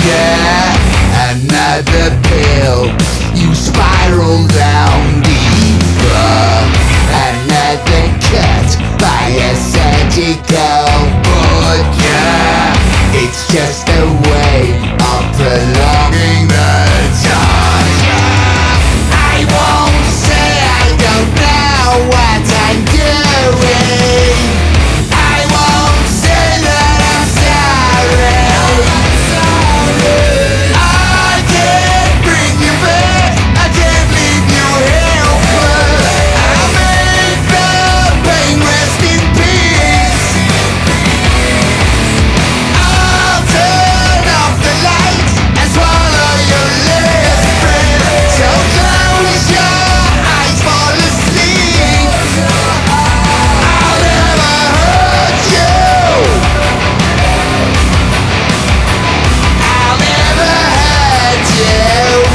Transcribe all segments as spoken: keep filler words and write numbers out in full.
yeah, another pill. You spiral down deeper. Another cut by a surgical butcher. It's just a way of prolonging the torture. I won't say I don't know what I'm doing. I won't say that I'm sorry. I can't bring you back. I can't leave you helpless. I'll make the pain rest in peace. I'll turn off the lights and swallow your last breath. So close your eyes, fall asleep. I'll never hurt you. I'll never hurt you.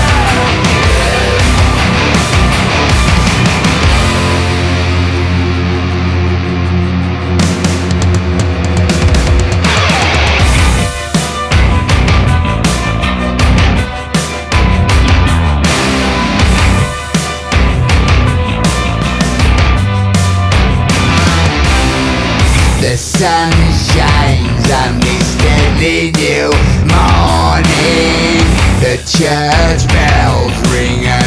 The sun shines on this deadly new morning. The church bells ring